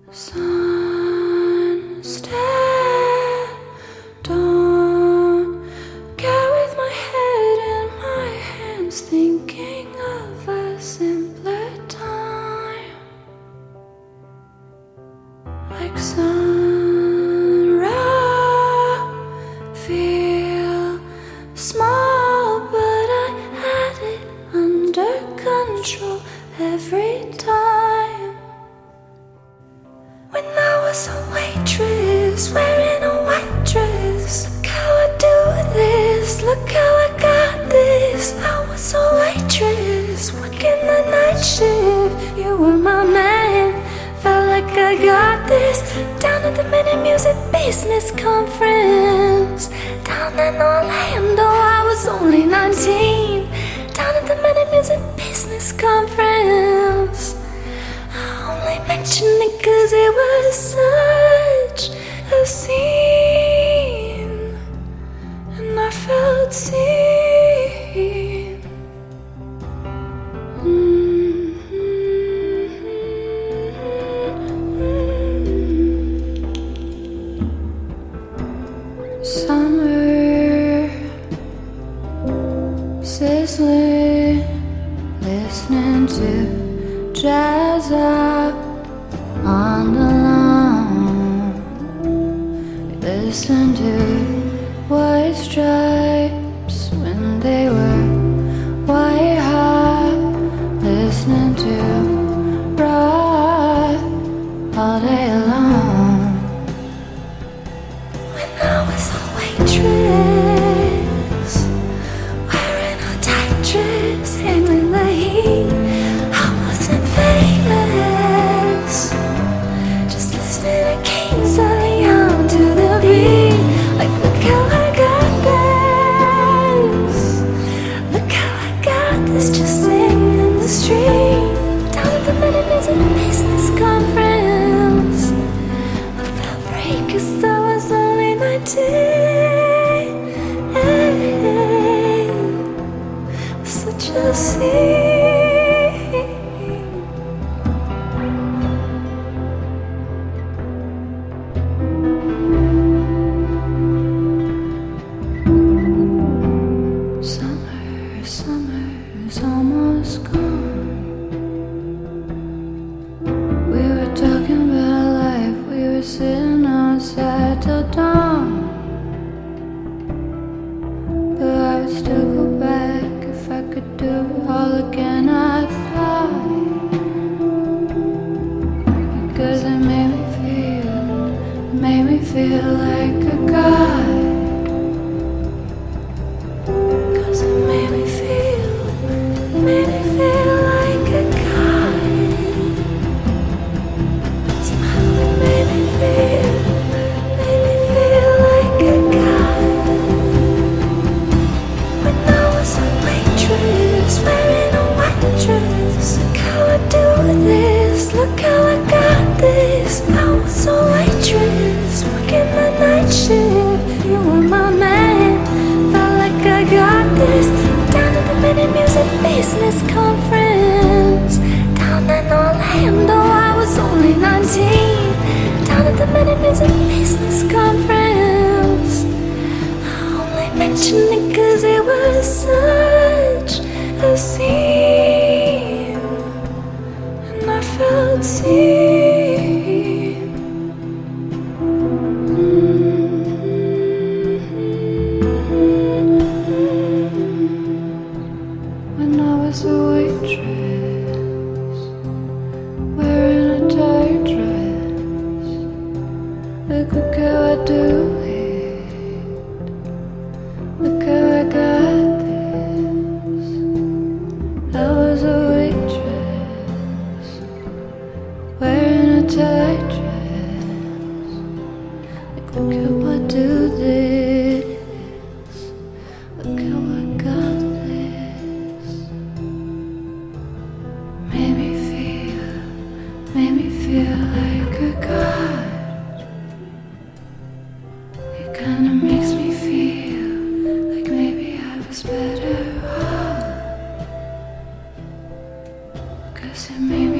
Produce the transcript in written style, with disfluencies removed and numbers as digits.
Sunset, don't get with my head in my hands, thinking of a simpler time, like sunrise. Feel small, but I had it under control every time. When I was a waitress, wearing a white dress. Look how I do this, look how I got this. I was a waitress, working the night shift. You were my man, felt like I got this. Down at the Minute Music Business Conference, down in Orlando, I was only 19. Down at the Minute Music Business Conference, I mentioned it cause it was such a scene, and I felt seen. Summer, sizzling, listening to jazz up on the lawn. Listen to white stripes when they were white hot. Listening to rock all day long. When I was a waitress, wearing a tight dress, handling the heat, I wasn't famous. Just listening to Kings of Leon to the beat. Like, look how I got this. Look how I got this. Just singing in the street. Down at the Minute Music Business Conference, I felt free cause I was only 19. Such a scene. Summer's almost gone. We were talking about life. We were sitting outside till dawn. But I would still go back if I could do it all again. I thought, because it made me feel like a god. Cause it made me feel like a god. Somehow it made me feel like a god. When I was a waitress, wearing a white dress. Look how I do this, look how I got this. I was a waitress, working the night shift. You were my man, felt like I got this. Down at the Minute Music Business Conference, down in Orlando, I was only 19. Down at the Minute Music Business Conference, I only mentioned it cause it was such a scene, and I felt seen. When I was a waitress, wearing a tight dress. Look how I do it. Look how I got this. I was a waitress, wearing a tight dress. Like, look how I do this. Look how I got this. Made me feel like a god. It kinda makes me feel like maybe I was better off. Cause it made me